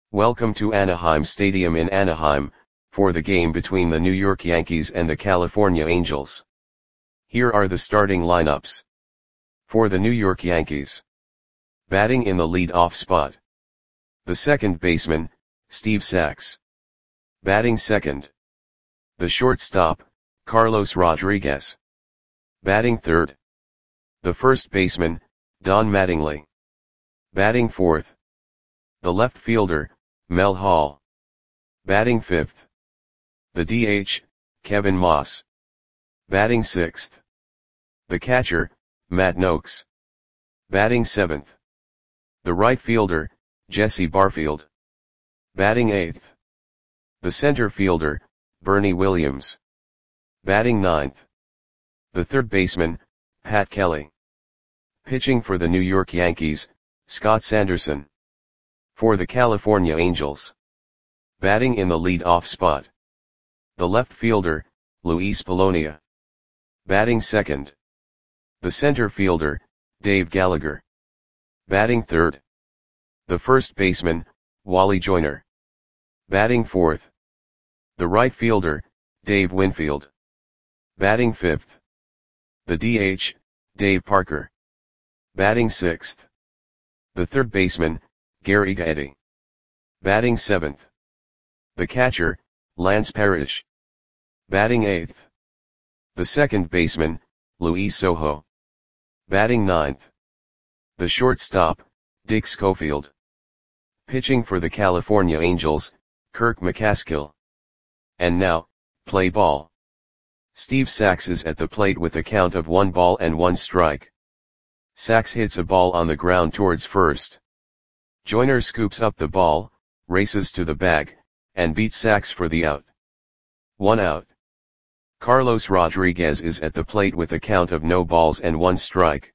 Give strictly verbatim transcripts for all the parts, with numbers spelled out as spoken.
Welcome to Anaheim Stadium in Anaheim, for the game between the New York Yankees and the California Angels. Here are the starting lineups. For the New York Yankees. Batting in the lead-off spot. The second baseman, Steve Sax. Batting second. The shortstop, Carlos Rodriguez. Batting third. The first baseman, Don Mattingly. Batting fourth. The left fielder, Mel Hall. Batting fifth. The D H, Kevin Moss. Batting sixth. The catcher, Matt Nokes. Batting seventh. The right fielder, Jesse Barfield. Batting eighth. The center fielder, Bernie Williams. Batting ninth. The third baseman, Pat Kelly. Pitching for the New York Yankees, Scott Sanderson. For the California Angels. Batting in the lead-off spot. The left fielder, Luis Polonia. Batting second. The center fielder, Dave Gallagher. Batting third. The first baseman, Wally Joyner. Batting fourth. The right fielder, Dave Winfield. Batting fifth. The D H, Dave Parker. Batting sixth. The third baseman, Gary Gaetti. Batting seventh. The catcher, Lance Parrish. Batting eighth. The second baseman, Luis Sojo. Batting ninth. The shortstop, Dick Schofield. Pitching for the California Angels, Kirk McCaskill. And now, play ball. Steve Sax is at the plate with a count of one ball and one strike. Sax hits a ball on the ground towards first. Joyner scoops up the ball, races to the bag, and beats Sax for the out. One out. Carlos Rodriguez is at the plate with a count of no balls and one strike.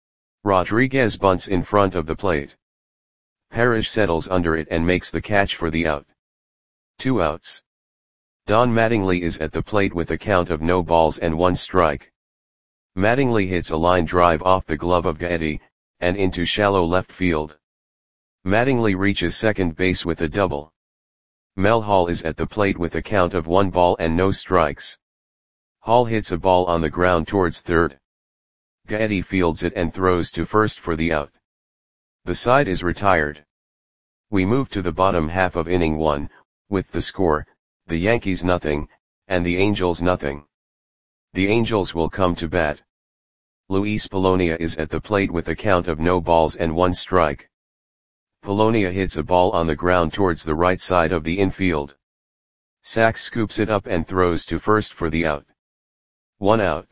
Rodriguez bunts in front of the plate. Parrish settles under it and makes the catch for the out. Two outs. Don Mattingly is at the plate with a count of no balls and one strike. Mattingly hits a line drive off the glove of Gaetti, and into shallow left field. Mattingly reaches second base with a double. Mel Hall is at the plate with a count of one ball and no strikes. Hall hits a ball on the ground towards third. Gaetti fields it and throws to first for the out. The side is retired. We move to the bottom half of inning one, with the score, the Yankees nothing, and the Angels nothing. The Angels will come to bat. Luis Polonia is at the plate with a count of no balls and one strike. Polonia hits a ball on the ground towards the right side of the infield. Sax scoops it up and throws to first for the out. One out.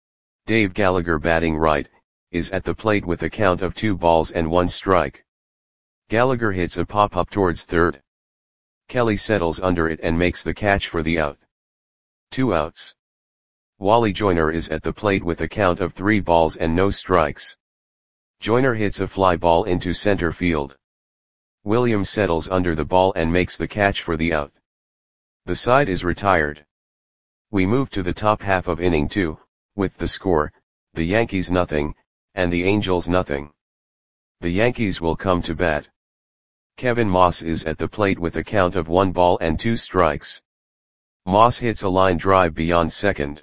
Dave Gallagher, batting right, is at the plate with a count of two balls and one strike. Gallagher hits a pop-up towards third. Kelly settles under it and makes the catch for the out. Two outs. Wally Joyner is at the plate with a count of three balls and no strikes. Joyner hits a fly ball into center field. Williams settles under the ball and makes the catch for the out. The side is retired. We move to the top half of inning two, with the score, the Yankees nothing, and the Angels nothing. The Yankees will come to bat. Kevin Moss is at the plate with a count of one ball and two strikes. Moss hits a line drive beyond second.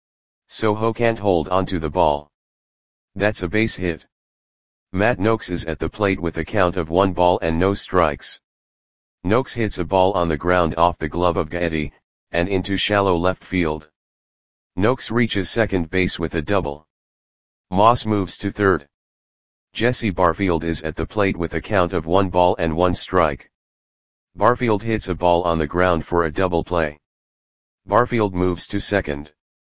Sojo can't hold onto the ball. That's a base hit. Matt Nokes is at the plate with a count of one ball and no strikes. Nokes hits a ball on the ground off the glove of Gaetti, and into shallow left field. Nokes reaches second base with a double. Moss moves to third. Jesse Barfield is at the plate with a count of one ball and one strike. Barfield hits a ball on the ground for a double play. Barfield moves to second.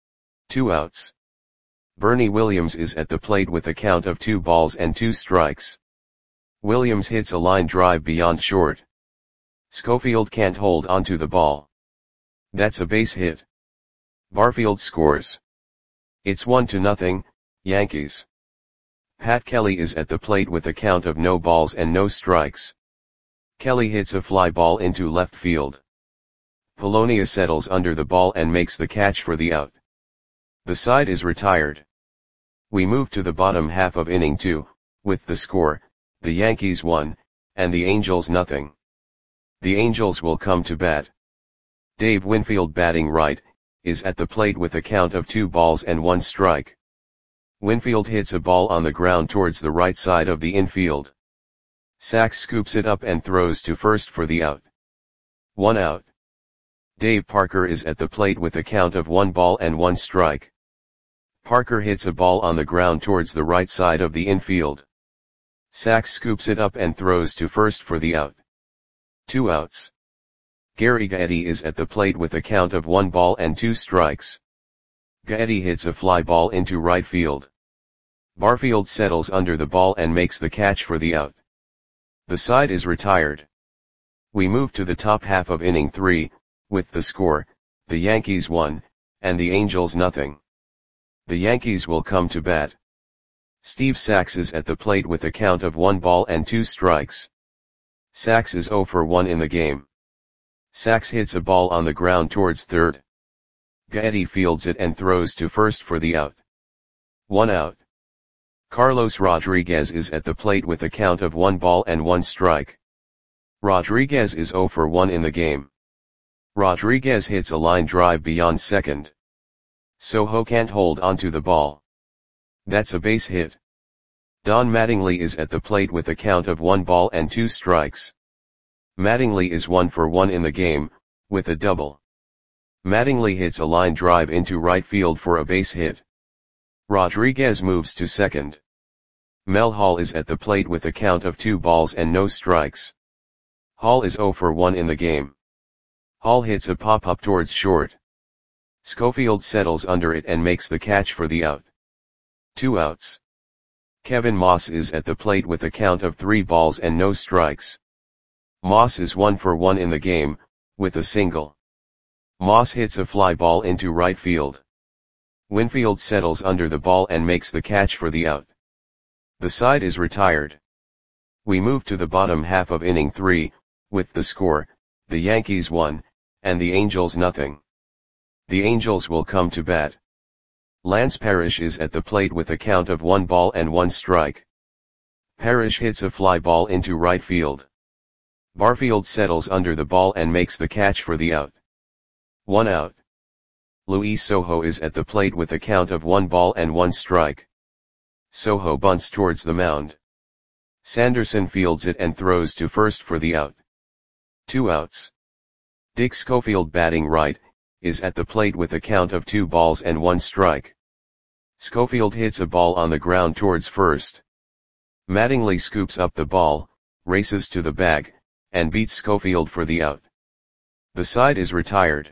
Two outs. Bernie Williams is at the plate with a count of two balls and two strikes. Williams hits a line drive beyond short. Schofield can't hold onto the ball. That's a base hit. Barfield scores. It's one to nothing, Yankees. Pat Kelly is at the plate with a count of no balls and no strikes. Kelly hits a fly ball into left field. Polonia settles under the ball and makes the catch for the out. The side is retired. We move to the bottom half of inning two, with the score, the Yankees one, and the Angels nothing. The Angels will come to bat. Dave Winfield, batting right, is at the plate with a count of two balls and one strike. Winfield hits a ball on the ground towards the right side of the infield. Sachs scoops it up and throws to first for the out. One out. Dave Parker is at the plate with a count of one ball and one strike. Parker hits a ball on the ground towards the right side of the infield. Sachs scoops it up and throws to first for the out. Two outs. Gary Gaetti is at the plate with a count of one ball and two strikes. Gaetti hits a fly ball into right field. Barfield settles under the ball and makes the catch for the out. The side is retired. We move to the top half of inning three, with the score, the Yankees one, and the Angels nothing. The Yankees will come to bat. Steve Sachs is at the plate with a count of one ball and two strikes. Sachs is oh for one in the game. Sachs hits a ball on the ground towards third. Gaetti fields it and throws to first for the out. One out. Carlos Rodriguez is at the plate with a count of one ball and one strike. Rodriguez is oh for one in the game. Rodriguez hits a line drive beyond second. Soho can't hold onto the ball. That's a base hit. Don Mattingly is at the plate with a count of one ball and two strikes. Mattingly is one for one in the game, with a double. Mattingly hits a line drive into right field for a base hit. Rodriguez moves to second. Mel Hall is at the plate with a count of two balls and no strikes. Hall is oh for one in the game. Hall hits a pop-up towards short. Schofield settles under it and makes the catch for the out. Two outs. Kevin Moss is at the plate with a count of three balls and no strikes. Moss is one for one in the game, with a single. Moss hits a fly ball into right field. Winfield settles under the ball and makes the catch for the out. The side is retired. We move to the bottom half of inning three, with the score, the Yankees one, and the Angels nothing. The Angels will come to bat. Lance Parrish is at the plate with a count of one ball and one strike. Parrish hits a fly ball into right field. Barfield settles under the ball and makes the catch for the out. One out. Luis Soho is at the plate with a count of one ball and one strike. Soho bunts towards the mound. Sanderson fields it and throws to first for the out. Two outs. Dick Schofield, batting right, is at the plate with a count of two balls and one strike. Schofield hits a ball on the ground towards first. Mattingly scoops up the ball, races to the bag, and beats Schofield for the out. The side is retired.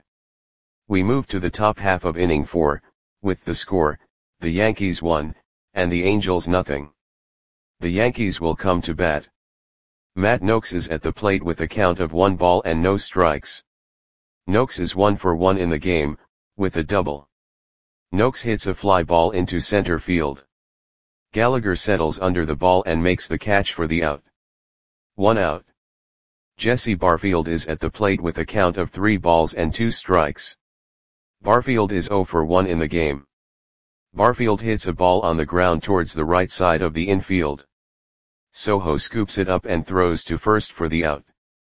We move to the top half of inning four, with the score, the Yankees one, and the Angels nothing. The Yankees will come to bat. Matt Noakes is at the plate with a count of one ball and no strikes. Noakes is one for one in the game, with a double. Noakes hits a fly ball into center field. Gallagher settles under the ball and makes the catch for the out. One out. Jesse Barfield is at the plate with a count of three balls and two strikes. Barfield is oh for one in the game. Barfield hits a ball on the ground towards the right side of the infield. Soho scoops it up and throws to first for the out.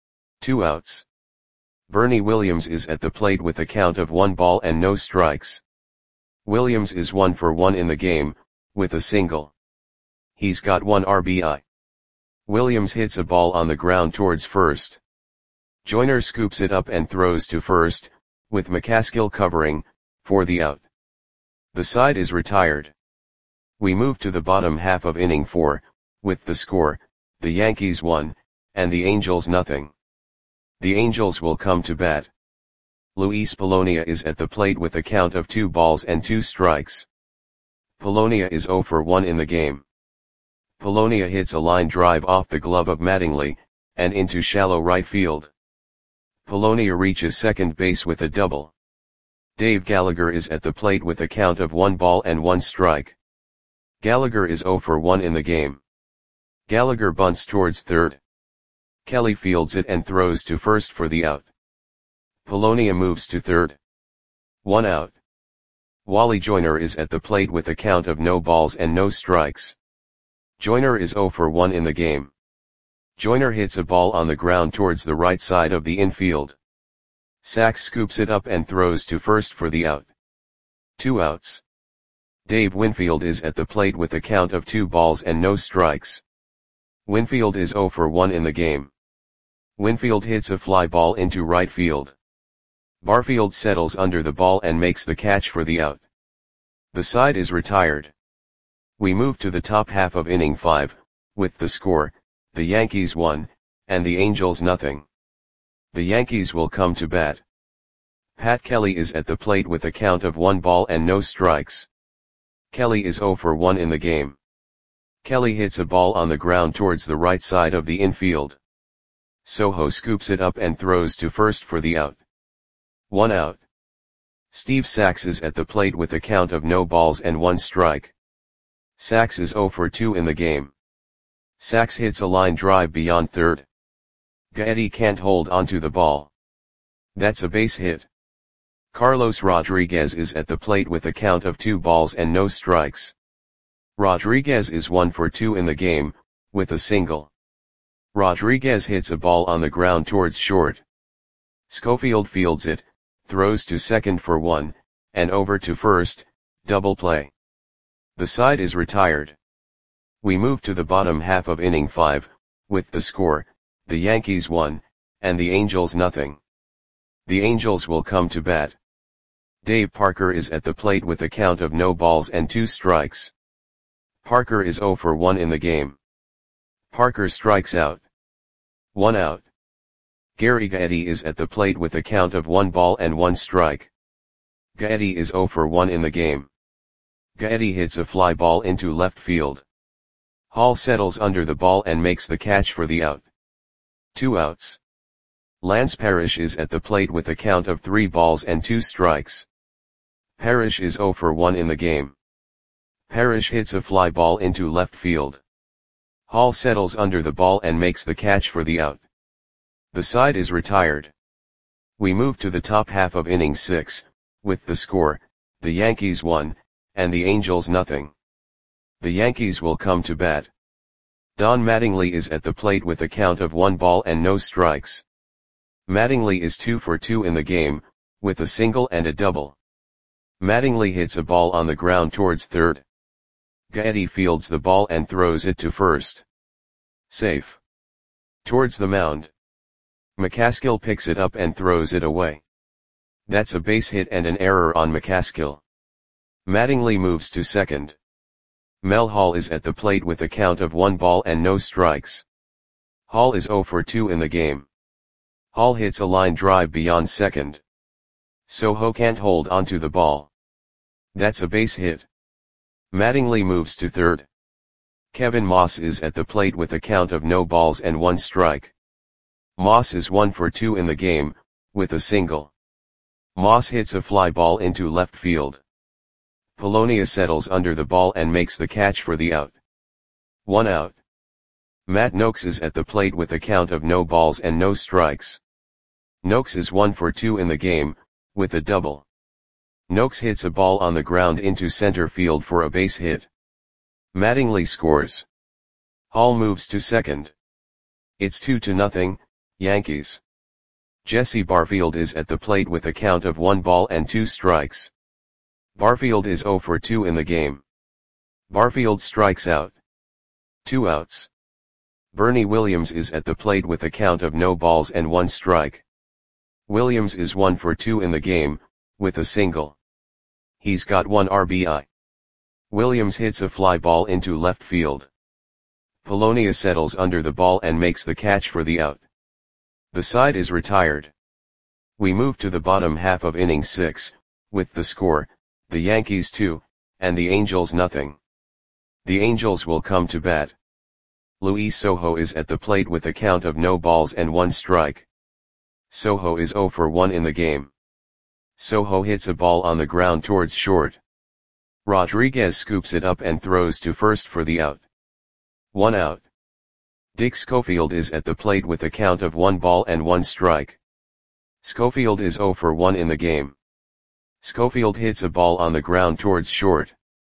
Two outs. Bernie Williams is at the plate with a count of one ball and no strikes. Williams is one for one in the game, with a single. He's got one R B I. Williams hits a ball on the ground towards first. Joyner scoops it up and throws to first, with McCaskill covering, for the out. The side is retired. We move to the bottom half of inning four, with the score, the Yankees one, and the Angels nothing. The Angels will come to bat. Luis Polonia is at the plate with a count of two balls and two strikes. Polonia is oh for one in the game. Polonia hits a line drive off the glove of Mattingly, and into shallow right field. Polonia reaches second base with a double. Dave Gallagher is at the plate with a count of one ball and one strike. Gallagher is oh for one in the game. Gallagher bunts towards third. Kelly fields it and throws to first for the out. Polonia moves to third. One out. Wally Joyner is at the plate with a count of no balls and no strikes. Joyner is oh for one in the game. Joyner hits a ball on the ground towards the right side of the infield. Sachs scoops it up and throws to first for the out. Two outs. Dave Winfield is at the plate with a count of two balls and no strikes. Winfield is oh for one in the game. Winfield hits a fly ball into right field. Barfield settles under the ball and makes the catch for the out. The side is retired. We move to the top half of inning five, with the score, the Yankees one, and the Angels nothing. The Yankees will come to bat. Pat Kelly is at the plate with a count of one ball and no strikes. Kelly is oh for one in the game. Kelly hits a ball on the ground towards the right side of the infield. Soho scoops it up and throws to first for the out. One out. Steve Sachs is at the plate with a count of no balls and one strike. Sachs is oh for two in the game. Sachs hits a line drive beyond third. Gaetti can't hold onto the ball. That's a base hit. Carlos Rodriguez is at the plate with a count of two balls and no strikes. Rodriguez is one for two in the game, with a single. Rodriguez hits a ball on the ground towards short. Schofield fields it, throws to second for one, and over to first, double play. The side is retired. We move to the bottom half of inning five, with the score, the Yankees one, and the Angels nothing. The Angels will come to bat. Dave Parker is at the plate with a count of no balls and two strikes. Parker is oh for one in the game. Parker strikes out. One out. Gary Gaetti is at the plate with a count of one ball and one strike. Gaetti is oh for one in the game. Gaetti hits a fly ball into left field. Hall settles under the ball and makes the catch for the out. Two outs. Lance Parrish is at the plate with a count of three balls and two strikes. Parrish is oh for one in the game. Parrish hits a fly ball into left field. Hall settles under the ball and makes the catch for the out. The side is retired. We move to the top half of inning six, with the score, the Yankees one, and the Angels nothing. The Yankees will come to bat. Don Mattingly is at the plate with a count of one ball and no strikes. Mattingly is two for two in the game, with a single and a double. Mattingly hits a ball on the ground towards third. Gaetti fields the ball and throws it to first. Safe. Towards the mound. McCaskill picks it up and throws it away. That's a base hit and an error on McCaskill. Mattingly moves to second. Mel Hall is at the plate with a count of one ball and no strikes. Hall is oh for two in the game. Hall hits a line drive beyond second. Soho can't hold onto the ball. That's a base hit. Mattingly moves to third. Kevin Moss is at the plate with a count of no balls and one strike. Moss is one for two in the game, with a single. Moss hits a fly ball into left field. Polonia settles under the ball and makes the catch for the out. One out. Matt Noakes is at the plate with a count of no balls and no strikes. Noakes is one for two in the game, with a double. Noakes hits a ball on the ground into center field for a base hit. Mattingly scores. Hall moves to second. It's two to nothing, Yankees. Jesse Barfield is at the plate with a count of one ball and two strikes. Barfield is oh for two in the game. Barfield strikes out. Two outs. Bernie Williams is at the plate with a count of no balls and one strike. Williams is one for two in the game, with a single. He's got one R B I. Williams hits a fly ball into left field. Polonia settles under the ball and makes the catch for the out. The side is retired. We move to the bottom half of inning six, with the score, the Yankees two, and the Angels nothing. The Angels will come to bat. Luis Soho is at the plate with a count of no balls and one strike. Soho is oh for one in the game. Soho hits a ball on the ground towards short. Rodriguez scoops it up and throws to first for the out. One out. Dick Schofield is at the plate with a count of one ball and one strike. Schofield is oh for one in the game. Schofield hits a ball on the ground towards short.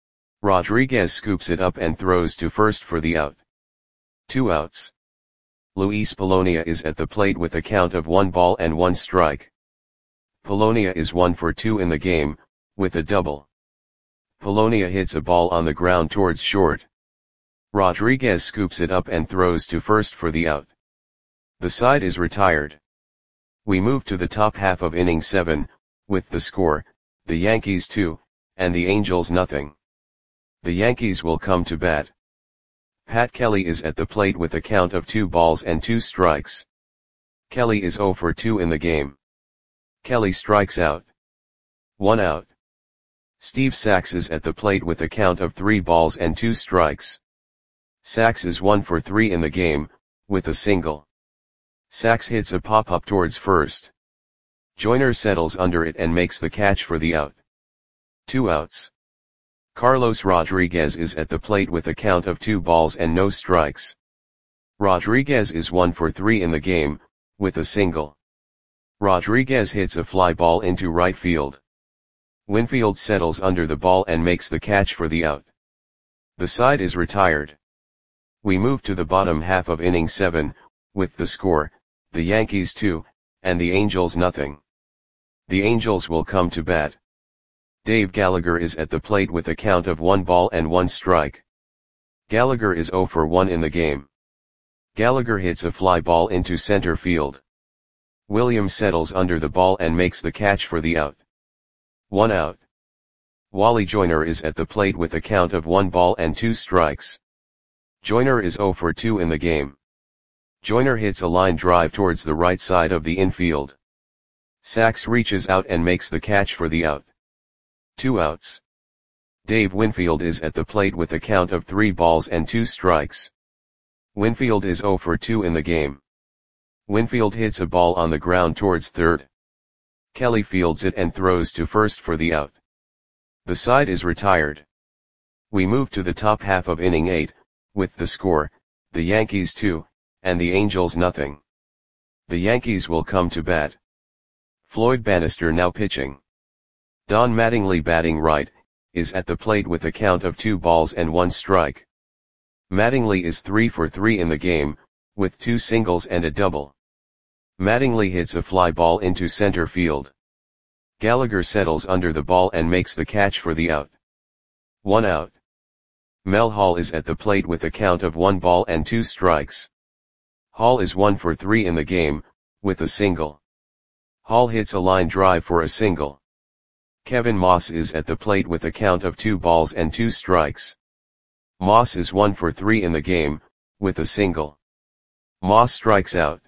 Rodriguez scoops it up and throws to first for the out. Two outs. Luis Polonia is at the plate with a count of one ball and one strike. Polonia is one for two in the game, with a double. Polonia hits a ball on the ground towards short. Rodriguez scoops it up and throws to first for the out. The side is retired. We move to the top half of inning seven, with the score, the Yankees two, and the Angels nothing. The Yankees will come to bat. Pat Kelly is at the plate with a count of two balls and two strikes. Kelly is oh for two in the game. Kelly strikes out. One out. Steve Sax is at the plate with a count of three balls and two strikes. Sax is one for three in the game, with a single. Sax hits a pop-up towards first. Joyner settles under it and makes the catch for the out. Two outs. Carlos Rodriguez is at the plate with a count of two balls and no strikes. Rodriguez is one for three in the game, with a single. Rodriguez hits a fly ball into right field. Winfield settles under the ball and makes the catch for the out. The side is retired. We move to the bottom half of inning seven, with the score, the Yankees two, and the Angels nothing. The Angels will come to bat. Dave Gallagher is at the plate with a count of one ball and one strike. Gallagher is oh for one in the game. Gallagher hits a fly ball into center field. Williams settles under the ball and makes the catch for the out. One out. Wally Joyner is at the plate with a count of one ball and two strikes. Joyner is oh for two in the game. Joyner hits a line drive towards the right side of the infield. Sax reaches out and makes the catch for the out. Two outs. Dave Winfield is at the plate with a count of three balls and two strikes. Winfield is oh for two in the game. Winfield hits a ball on the ground towards third. Kelly fields it and throws to first for the out. The side is retired. We move to the top half of inning eight, with the score, the Yankees two, and the Angels nothing. The Yankees will come to bat. Floyd Bannister now pitching. Don Mattingly batting right, is at the plate with a count of two balls and one strike. Mattingly is three for three in the game, with two singles and a double. Mattingly hits a fly ball into center field. Gallagher settles under the ball and makes the catch for the out. One out. Mel Hall is at the plate with a count of one ball and two strikes. Hall is one for three in the game, with a single. Hall hits a line drive for a single. Kevin Moss is at the plate with a count of two balls and two strikes. Moss is one for three in the game, with a single. Moss strikes out.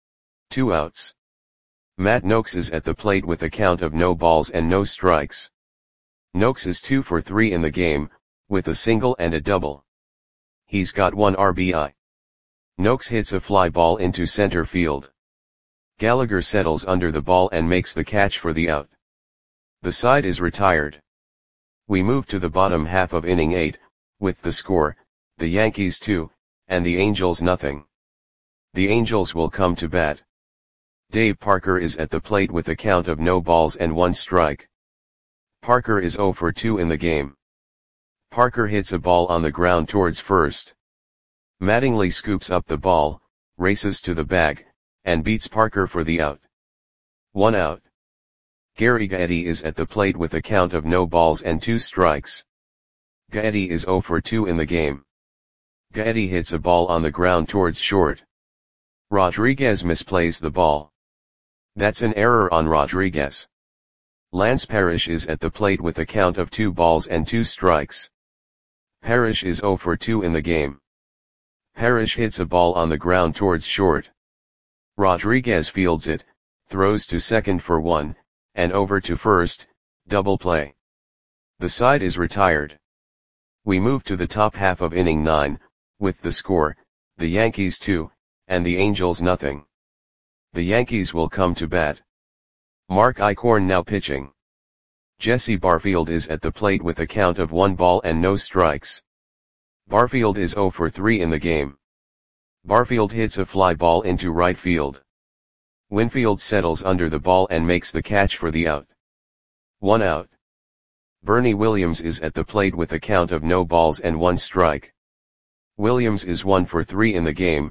Two outs. Matt Noakes is at the plate with a count of no balls and no strikes. Noakes is two for three in the game, with a single and a double. He's got one R B I. Noakes hits a fly ball into center field. Gallagher settles under the ball and makes the catch for the out. The side is retired. We move to the bottom half of inning eight, with the score, the Yankees two, and the Angels nothing. The Angels will come to bat. Dave Parker is at the plate with a count of no balls and one strike. Parker is oh for two in the game. Parker hits a ball on the ground towards first. Mattingly scoops up the ball, races to the bag, and beats Parker for the out. One out. Gary Gaetti is at the plate with a count of no balls and two strikes. Gaetti is oh for two in the game. Gaetti hits a ball on the ground towards short. Rodriguez misplays the ball. That's an error on Rodriguez. Lance Parrish is at the plate with a count of two balls and two strikes. Parrish is oh for two in the game. Parrish hits a ball on the ground towards short. Rodriguez fields it, throws to second for one, and over to first, double play. The side is retired. We move to the top half of inning nine, with the score, the Yankees two, and the Angels nothing. The Yankees will come to bat. Mark Eichhorn now pitching. Jesse Barfield is at the plate with a count of one ball and no strikes. Barfield is oh for three in the game. Barfield hits a fly ball into right field. Winfield settles under the ball and makes the catch for the out. One out. Bernie Williams is at the plate with a count of no balls and one strike. Williams is one for three in the game,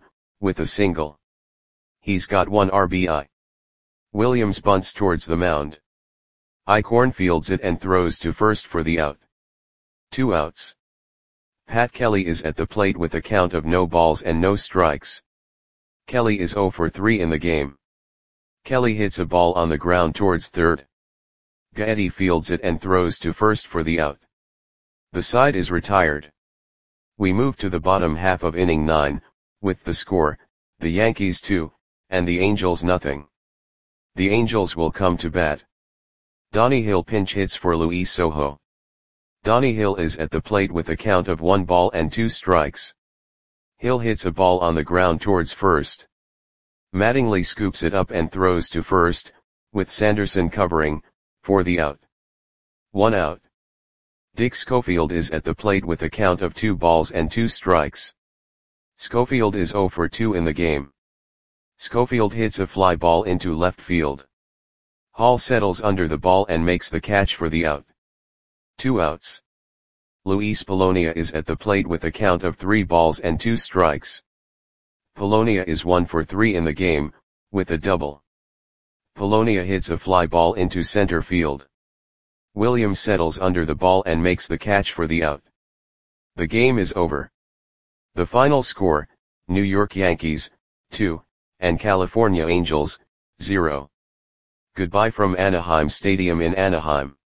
with a single. He's got one R B I. Williams bunts towards the mound. I cornfields it and throws to first for the out. Two outs. Pat Kelly is at the plate with a count of no balls and no strikes. Kelly is oh for three in the game. Kelly hits a ball on the ground towards third. Gaetti fields it and throws to first for the out. The side is retired. We move to the bottom half of inning nine, with the score, the Yankees two, and the Angels nothing. The Angels will come to bat. Donnie Hill pinch hits for Luis Sojo. Donnie Hill is at the plate with a count of one ball and two strikes. Hill hits a ball on the ground towards first. Mattingly scoops it up and throws to first, with Sanderson covering, for the out. One out. Dick Schofield is at the plate with a count of two balls and two strikes. Schofield is oh for two in the game. Schofield hits a fly ball into left field. Hall settles under the ball and makes the catch for the out. Two outs. Luis Polonia is at the plate with a count of three balls and two strikes. Polonia is one for three in the game, with a double. Polonia hits a fly ball into center field. Williams settles under the ball and makes the catch for the out. The game is over. The final score, New York Yankees, two, and California Angels, zero. Goodbye from Anaheim Stadium in Anaheim.